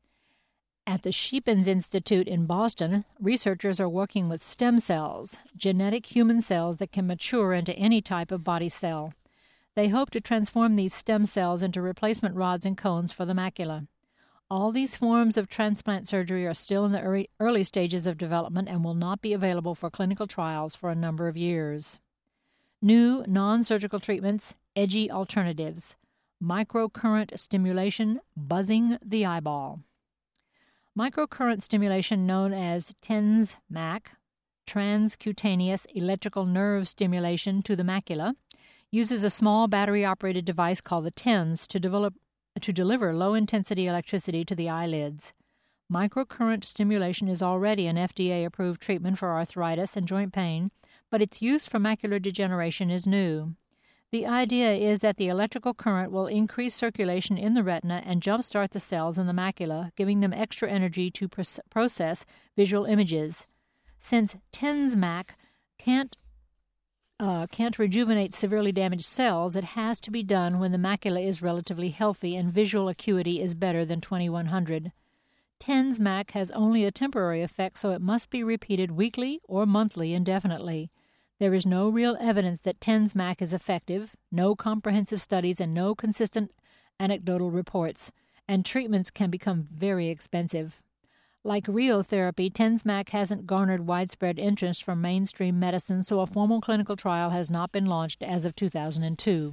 At the Scheepens Institute in Boston, researchers are working with stem cells, genetic human cells that can mature into any type of body cell. They hope to transform these stem cells into replacement rods and cones for the macula. All these forms of transplant surgery are still in the early stages of development and will not be available for clinical trials for a number of years. New non-surgical treatments, edgy alternatives. Microcurrent stimulation, buzzing the eyeball. Microcurrent stimulation, known as TENS M A C, transcutaneous electrical nerve stimulation to the macula, uses a small battery-operated device called the TENS to develop to deliver low-intensity electricity to the eyelids. Microcurrent stimulation is already an F D A-approved treatment for arthritis and joint pain, but its use for macular degeneration is new. The idea is that the electrical current will increase circulation in the retina and jumpstart the cells in the macula, giving them extra energy to pr- process visual images. Since TENS M A C can't Uh, can't rejuvenate severely damaged cells, it has to be done when the macula is relatively healthy and visual acuity is better than twenty-one hundred. TENS M A C has only a temporary effect, so it must be repeated weekly or monthly indefinitely. There is no real evidence that TENS M A C is effective, no comprehensive studies, and no consistent anecdotal reports, and treatments can become very expensive. Like rheotherapy, TENS M A C hasn't garnered widespread interest from mainstream medicine, so a formal clinical trial has not been launched as of two thousand two.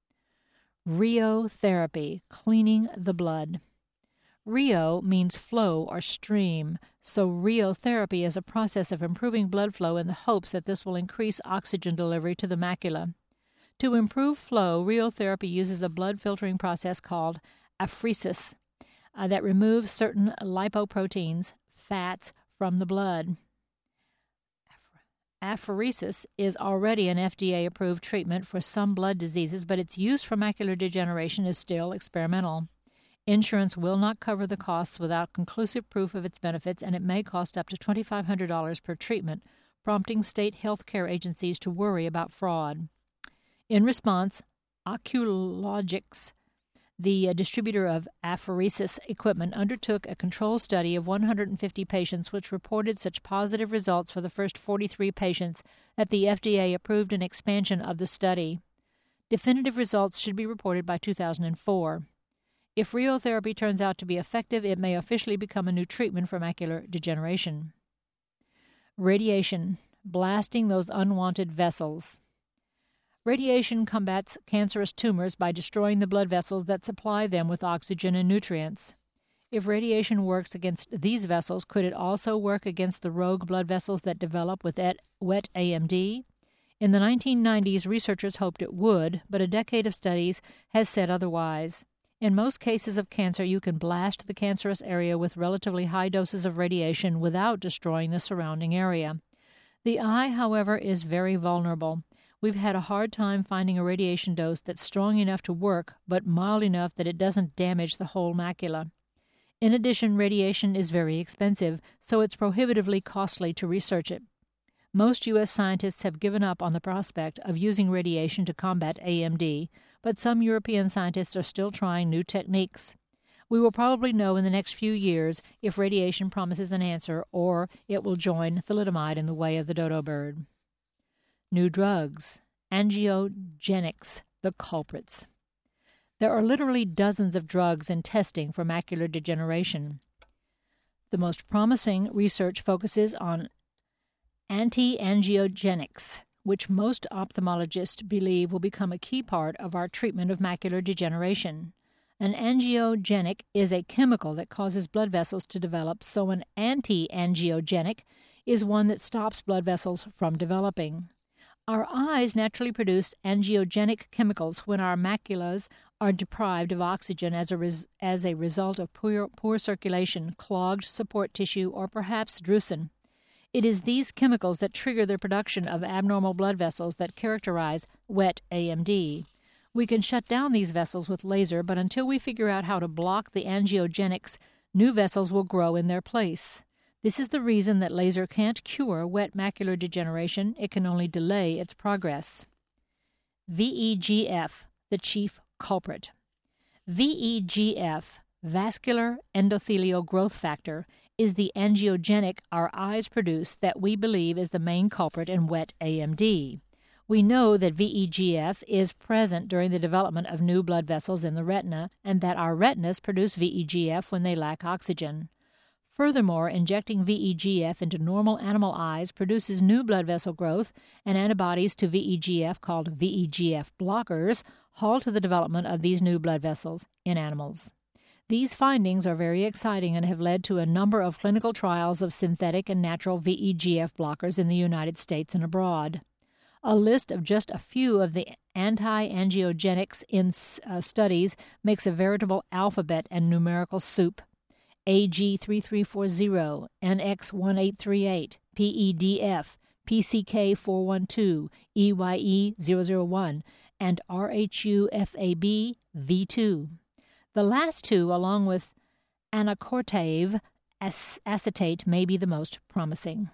Rheotherapy, cleaning the blood. Rheo means flow or stream, so rheotherapy is a process of improving blood flow in the hopes that this will increase oxygen delivery to the macula. To improve flow, rheotherapy uses a blood filtering process called apheresis, Uh, that removes certain lipoproteins, fats, from the blood. Apheresis is already an F D A-approved treatment for some blood diseases, but its use for macular degeneration is still experimental. Insurance will not cover the costs without conclusive proof of its benefits, and it may cost up to two thousand five hundred dollars per treatment, prompting state health care agencies to worry about fraud. In response, Oculogics, the uh, distributor of apheresis equipment, undertook a control study of one hundred fifty patients, which reported such positive results for the first forty-three patients that the F D A approved an expansion of the study. Definitive results should be reported by two thousand four. If rheotherapy turns out to be effective, it may officially become a new treatment for macular degeneration. Radiation, blasting those unwanted vessels. Radiation combats cancerous tumors by destroying the blood vessels that supply them with oxygen and nutrients. If radiation works against these vessels, could it also work against the rogue blood vessels that develop with wet A M D? In the nineteen nineties, researchers hoped it would, but a decade of studies has said otherwise. In most cases of cancer, you can blast the cancerous area with relatively high doses of radiation without destroying the surrounding area. The eye, however, is very vulnerable. We've had a hard time finding a radiation dose that's strong enough to work, but mild enough that it doesn't damage the whole macula. In addition, radiation is very expensive, so it's prohibitively costly to research it. Most U S scientists have given up on the prospect of using radiation to combat A M D, but some European scientists are still trying new techniques. We will probably know in the next few years if radiation promises an answer or it will join thalidomide in the way of the dodo bird. New drugs. Angiogenics, the culprits. There are literally dozens of drugs in testing for macular degeneration. The most promising research focuses on anti-angiogenics, which most ophthalmologists believe will become a key part of our treatment of macular degeneration. An angiogenic is a chemical that causes blood vessels to develop, so an anti-angiogenic is one that stops blood vessels from developing. Our eyes naturally produce angiogenic chemicals when our maculas are deprived of oxygen as a, res- as a result of poor, poor circulation, clogged support tissue, or perhaps drusen. It is these chemicals that trigger the production of abnormal blood vessels that characterize wet A M D. We can shut down these vessels with laser, but until we figure out how to block the angiogenics, new vessels will grow in their place. This is the reason that laser can't cure wet macular degeneration. It can only delay its progress. V E G F, the chief culprit. V E G F, vascular endothelial growth factor, is the angiogenic our eyes produce that we believe is the main culprit in wet A M D. We know that V E G F is present during the development of new blood vessels in the retina and that our retinas produce V E G F when they lack oxygen. Furthermore, injecting V E G F into normal animal eyes produces new blood vessel growth, and antibodies to V E G F called V E G F blockers halt the development of these new blood vessels in animals. These findings are very exciting and have led to a number of clinical trials of synthetic and natural V E G F blockers in the United States and abroad. A list of just a few of the anti-angiogenics in uh, studies makes a veritable alphabet and numerical soup. A G three three four zero, N X one eight three eight, P E D F, P C K four one two, E Y E zero zero one, and R H U F A B V two. The last two, along with anacortave acetate, may be the most promising.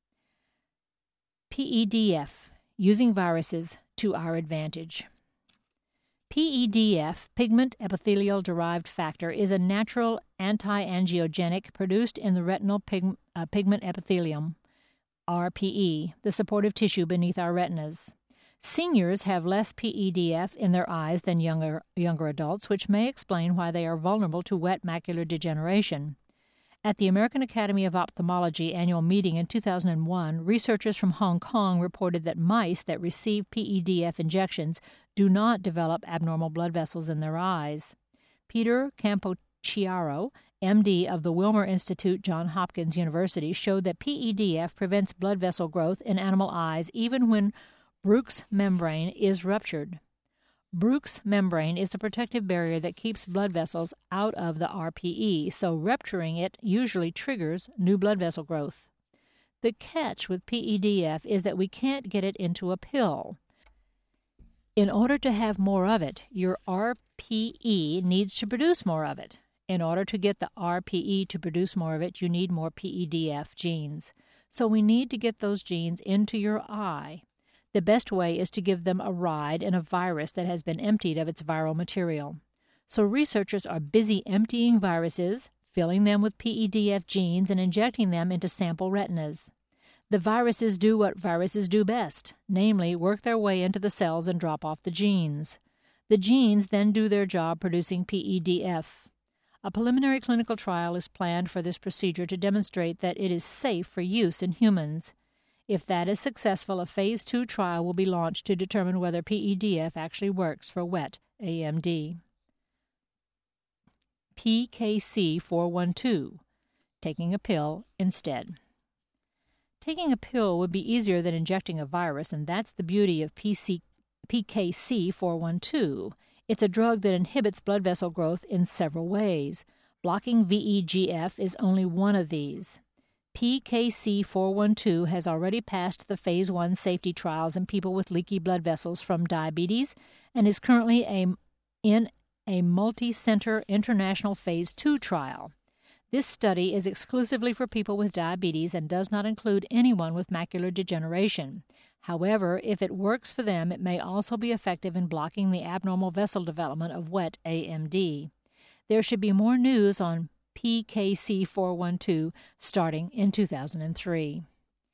P E D F, using viruses to our advantage. P E D F, pigment epithelial-derived factor, is a natural anti-angiogenic produced in the retinal pig, uh, pigment epithelium, R P E, the supportive tissue beneath our retinas. Seniors have less P E D F in their eyes than younger, younger adults, which may explain why they are vulnerable to wet macular degeneration. At the American Academy of Ophthalmology annual meeting in two thousand one, researchers from Hong Kong reported that mice that receive P E D F injections do not develop abnormal blood vessels in their eyes. Peter Campochiaro, M D of the Wilmer Institute, Johns Hopkins University, showed that P E D F prevents blood vessel growth in animal eyes even when Bruch's membrane is ruptured. Bruch's membrane is the protective barrier that keeps blood vessels out of the R P E, so rupturing it usually triggers new blood vessel growth. The catch with P E D F is that we can't get it into a pill. In order to have more of it, your R P E needs to produce more of it. In order to get the R P E to produce more of it, you need more P E D F genes. So we need to get those genes into your eye. The best way is to give them a ride in a virus that has been emptied of its viral material. So researchers are busy emptying viruses, filling them with P E D F genes, and injecting them into sample retinas. The viruses do what viruses do best, namely work their way into the cells and drop off the genes. The genes then do their job producing P E D F. A preliminary clinical trial is planned for this procedure to demonstrate that it is safe for use in humans. If that is successful, a phase two trial will be launched to determine whether P E D F actually works for wet A M D. P K C four one two, taking a pill instead. Taking a pill would be easier than injecting a virus, and that's the beauty of P K C four one two. It's a drug that inhibits blood vessel growth in several ways. Blocking V E G F is only one of these. P K C four one two has already passed the phase one safety trials in people with leaky blood vessels from diabetes and is currently a, in a multi-center international phase two trial. This study is exclusively for people with diabetes and does not include anyone with macular degeneration. However, if it works for them, it may also be effective in blocking the abnormal vessel development of wet A M D. There should be more news on P K C four one two starting in two thousand three.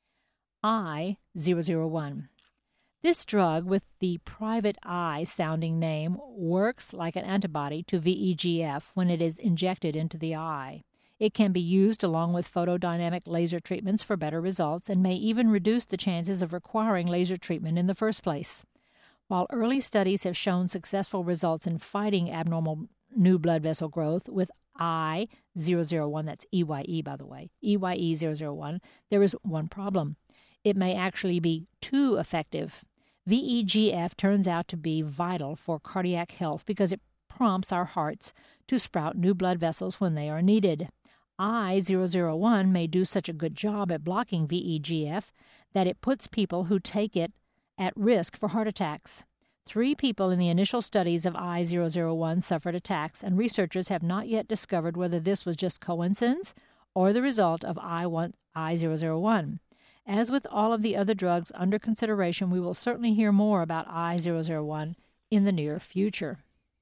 I zero zero one. This drug, with the private eye sounding name, works like an antibody to V E G F when it is injected into the eye. It can be used along with photodynamic laser treatments for better results and may even reduce the chances of requiring laser treatment in the first place. While early studies have shown successful results in fighting abnormal new blood vessel growth with I zero zero one, that's E Y E by the way, E Y E zero zero one, there is one problem. It may actually be too effective. V E G F turns out to be vital for cardiac health because it prompts our hearts to sprout new blood vessels when they are needed. I zero zero one may do such a good job at blocking V E G F that it puts people who take it at risk for heart attacks. Three people in the initial studies of I zero zero one suffered attacks, and researchers have not yet discovered whether this was just coincidence or the result of I zero zero one. As with all of the other drugs under consideration, we will certainly hear more about I zero zero one in the near future.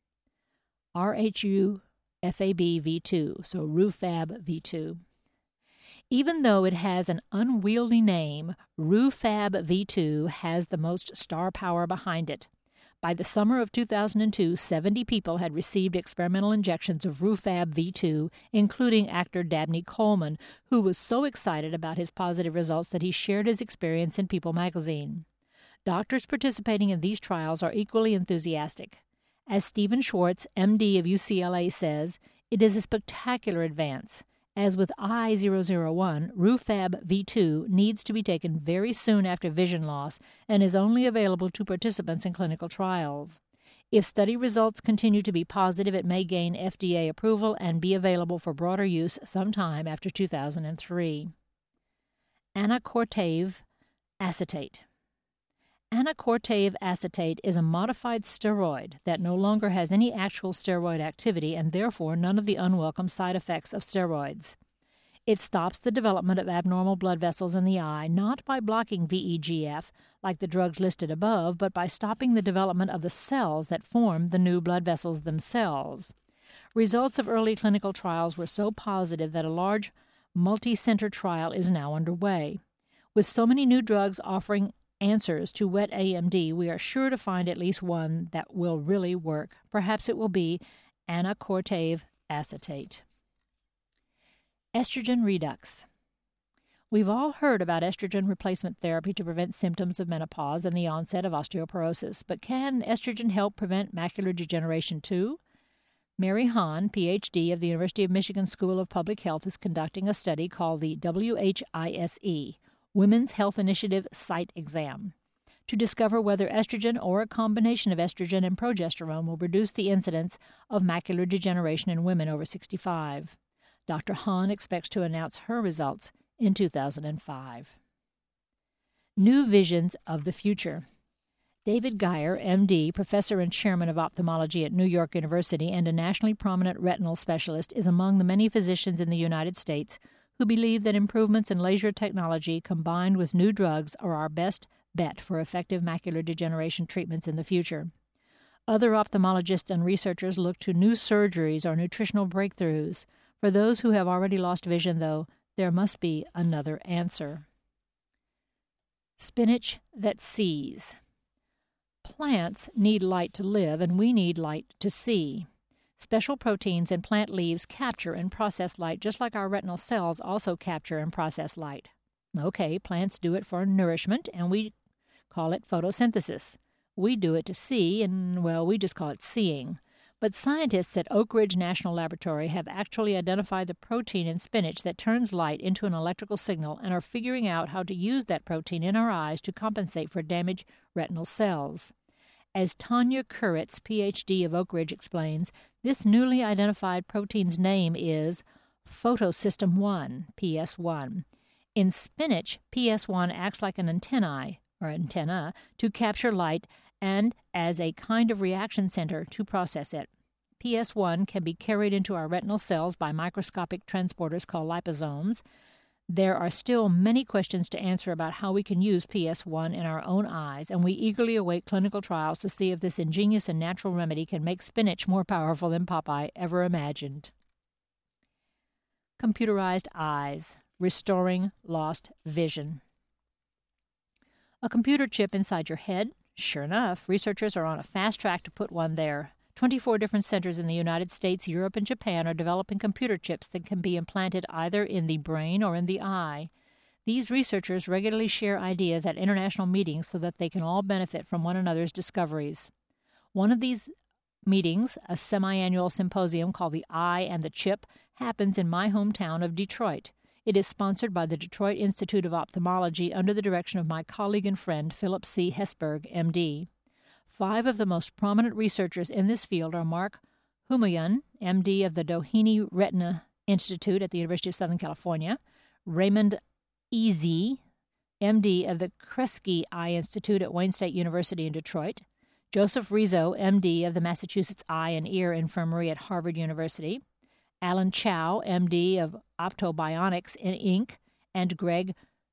R H U F A B V two, so Rufab V two. Even though it has an unwieldy name, Rufab V two has the most star power behind it. By the summer of two thousand two, seventy people had received experimental injections of Rufab V two, including actor Dabney Coleman, who was so excited about his positive results that he shared his experience in People magazine. Doctors participating in these trials are equally enthusiastic. As Stephen Schwartz, M D of U C L A, says, it is a spectacular advance. As with I zero zero one, Rufab V two needs to be taken very soon after vision loss and is only available to participants in clinical trials. If study results continue to be positive, it may gain F D A approval and be available for broader use sometime after two thousand three. Anacortave acetate. Anacortave acetate is a modified steroid that no longer has any actual steroid activity and therefore none of the unwelcome side effects of steroids. It stops the development of abnormal blood vessels in the eye not by blocking V E G F, like the drugs listed above, but by stopping the development of the cells that form the new blood vessels themselves. Results of early clinical trials were so positive that a large multi-center trial is now underway. With so many new drugs offering answers to wet A M D, we are sure to find at least one that will really work. Perhaps it will be anacortave acetate. Estrogen redux. We've all heard about estrogen replacement therapy to prevent symptoms of menopause and the onset of osteoporosis, but can estrogen help prevent macular degeneration too? Mary Hahn, P H D of the University of Michigan School of Public Health, is conducting a study called the W H I S E, Women's Health Initiative Site Exam, to discover whether estrogen or a combination of estrogen and progesterone will reduce the incidence of macular degeneration in women over sixty-five. Doctor Hahn expects to announce her results in two thousand five. New Visions of the Future. David Geyer, M D, professor and chairman of ophthalmology at New York University and a nationally prominent retinal specialist, is among the many physicians in the United States who believe that improvements in laser technology combined with new drugs are our best bet for effective macular degeneration treatments in the future. Other ophthalmologists and researchers look to new surgeries or nutritional breakthroughs. For those who have already lost vision, though, there must be another answer. Spinach that sees. Plants need light to live, and we need light to see. Special proteins in plant leaves capture and process light just like our retinal cells also capture and process light. Okay, plants do it for nourishment, and we call it photosynthesis. We do it to see, and, well, we just call it seeing. But scientists at Oak Ridge National Laboratory have actually identified the protein in spinach that turns light into an electrical signal and are figuring out how to use that protein in our eyes to compensate for damaged retinal cells. As Tanya Kuritz, P H D of Oak Ridge, explains, this newly identified protein's name is photosystem one, P S one. In spinach, P S one acts like an antennae, or antenna, to capture light and as a kind of reaction center to process it. P S one can be carried into our retinal cells by microscopic transporters called liposomes. There are still many questions to answer about how we can use P S one in our own eyes, and we eagerly await clinical trials to see if this ingenious and natural remedy can make spinach more powerful than Popeye ever imagined. Computerized eyes, restoring lost vision. A computer chip inside your head? Sure enough, researchers are on a fast track to put one there. twenty-four different centers in the United States, Europe, and Japan are developing computer chips that can be implanted either in the brain or in the eye. These researchers regularly share ideas at international meetings so that they can all benefit from one another's discoveries. One of these meetings, a semi-annual symposium called The Eye and the Chip, happens in my hometown of Detroit. It is sponsored by the Detroit Institute of Ophthalmology under the direction of my colleague and friend Philip C. Hesberg, M D Five of the most prominent researchers in this field are Mark Humayun, M D of the Doheny Retina Institute at the University of Southern California, Raymond Easy, M D of the Kresge Eye Institute at Wayne State University in Detroit, Joseph Rizzo, M D of the Massachusetts Eye and Ear Infirmary at Harvard University, Alan Chow, M D of Optobionics, Incorporated, and Greg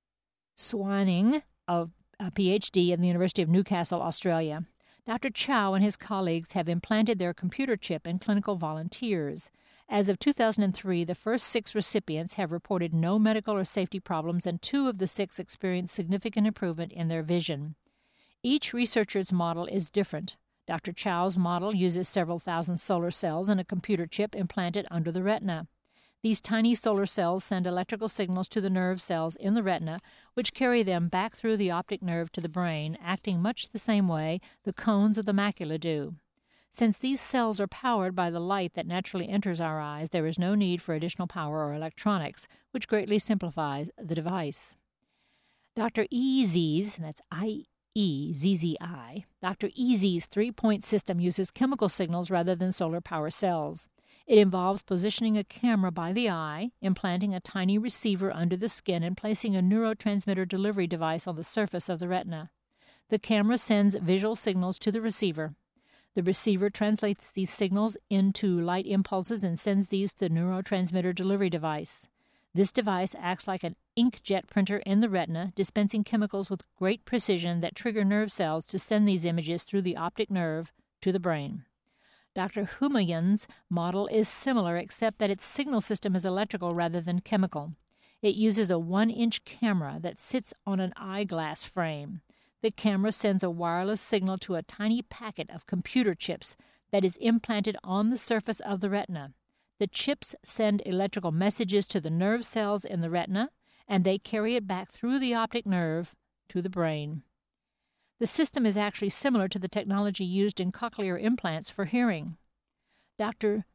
Swanning, of a P H D at the University of Newcastle, Australia. Doctor Chow and his colleagues have implanted their computer chip in clinical volunteers. As of two thousand three, the first six recipients have reported no medical or safety problems, and two of the six experienced significant improvement in their vision. Each researcher's model is different. Doctor Chow's model uses several thousand solar cells and a computer chip implanted under the retina. These tiny solar cells send electrical signals to the nerve cells in the retina, which carry them back through the optic nerve to the brain, acting much the same way the cones of the macula do. Since these cells are powered by the light that naturally enters our eyes, there is no need for additional power or electronics, which greatly simplifies the device. Doctor Easy's, that's I E Z Z I, Doctor Easy's three-point system uses chemical signals rather than solar power cells. It involves positioning a camera by the eye, implanting a tiny receiver under the skin, and placing a neurotransmitter delivery device on the surface of the retina. The camera sends visual signals to the receiver. The receiver translates these signals into light impulses and sends these to the neurotransmitter delivery device. This device acts like an inkjet printer in the retina, dispensing chemicals with great precision that trigger nerve cells to send these images through the optic nerve to the brain. Doctor Humayun's model is similar, except that its signal system is electrical rather than chemical. It uses a one-inch camera that sits on an eyeglass frame. The camera sends a wireless signal to a tiny packet of computer chips that is implanted on the surface of the retina. The chips send electrical messages to the nerve cells in the retina, and they carry it back through the optic nerve to the brain. The system is actually similar to the technology used in cochlear implants for hearing. Doctor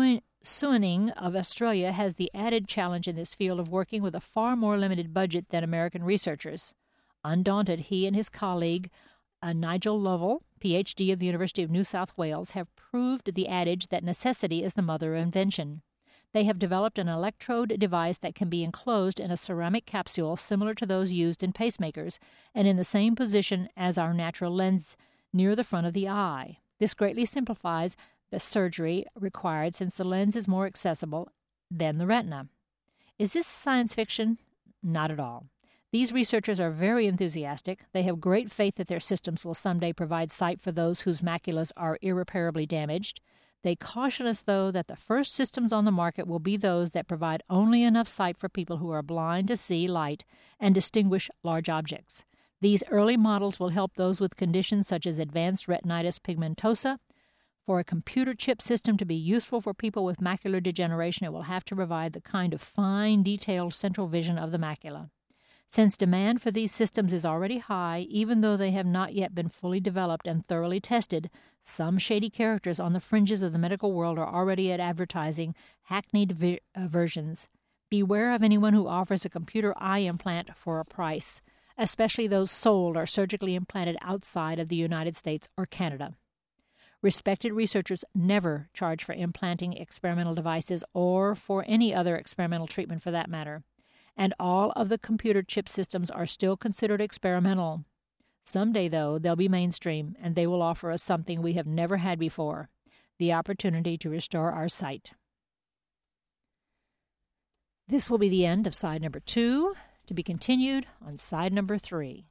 Suaning of Australia has the added challenge in this field of working with a far more limited budget than American researchers. Undaunted, he and his colleague, uh, Nigel Lovell, P H D of the University of New South Wales, have proved the adage that necessity is the mother of invention. They have developed an electrode device that can be enclosed in a ceramic capsule similar to those used in pacemakers and in the same position as our natural lens near the front of the eye. This greatly simplifies the surgery required since the lens is more accessible than the retina. Is this science fiction? Not at all. These researchers are very enthusiastic. They have great faith that their systems will someday provide sight for those whose maculas are irreparably damaged. They caution us, though, that the first systems on the market will be those that provide only enough sight for people who are blind to see light and distinguish large objects. These early models will help those with conditions such as advanced retinitis pigmentosa. For a computer chip system to be useful for people with macular degeneration, it will have to provide the kind of fine, detailed central vision of the macula. Since demand for these systems is already high, even though they have not yet been fully developed and thoroughly tested, some shady characters on the fringes of the medical world are already at advertising hackneyed vi- uh, versions. Beware of anyone who offers a computer eye implant for a price, especially those sold or surgically implanted outside of the United States or Canada. Respected researchers never charge for implanting experimental devices or for any other experimental treatment for that matter. And all of the computer chip systems are still considered experimental. Someday, though, they'll be mainstream, and they will offer us something we have never had before, the opportunity to restore our sight. This will be the end of side number two, to be continued on side number three.